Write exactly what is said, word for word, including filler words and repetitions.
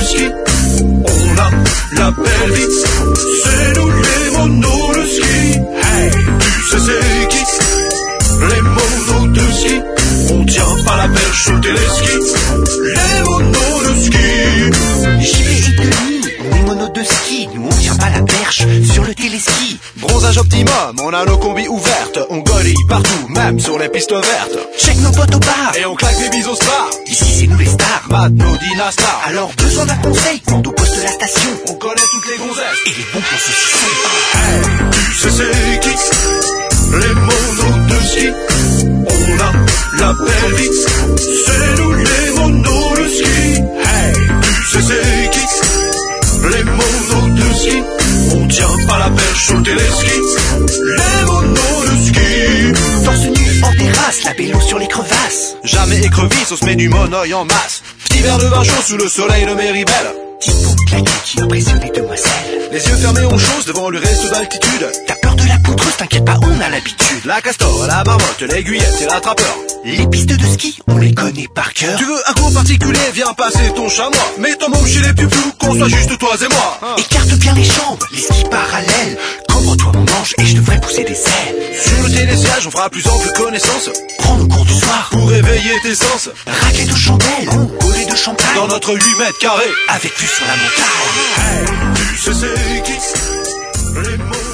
ski. On a la belle vie, c'est nous les monos de ski. Hey, tu sais c'est qui? Les monos de ski. On tient pas la perche sur le téléski. Les monos de ski. J'y vais de nuit, on est monos de ski. Nous on tient pas la perche sur le téléski. Bronzage optimum, on a nos combis ouvertes. On golie partout, même sur les pistes vertes. Check nos potes au bar, Et on claque des bises aux stars. ici c'est nous les stars. Maintenant Dina Star. Alors besoin d'un conseil, quand au poste de la station. On connaît toutes les gonzesses. Et les bons plans saucissons. Hey, tu sais c'est qui? Les monos de ski. On a la belle vie, c'est nous les monos de ski. Hey, tu sais c'est qui? Les monos de ski. On tient pas la perche sur le téléski. Les monos de ski. Torse nu en terrasse, la bélo sur les crevasses. Jamais écrevisse, on se met du monoeil en masse. Petit verre de vin chaud sous le soleil de Méribel. Typo claqué qui impressionne les demoiselles. Les yeux fermés on chose devant le reste d'altitude. T'as peur de la poudreuse, t'inquiète pas, on a l'habitude. La castor, la marmotte, l'aiguillette et l'attrapeur. Les pistes de ski, on les connaît par cœur. Tu veux un cours particulier, viens passer ton chamois. Mets ton môme chez les pupous, qu'on soit juste toi et moi. Hein. Écarte bien les jambes, les skis parallèles. Couvre-toi mon manche et je te ferai pousser des ailes. Sur le télésiège, on fera plus ample connaissance. Prends nos cours du soir, Pour réveiller tes sens. raclette aux chandelles, bolée de champagne. Dans notre huit mètres carrés. Avec vue sur la montagne. Hey, tu sais c'est qui? Les mots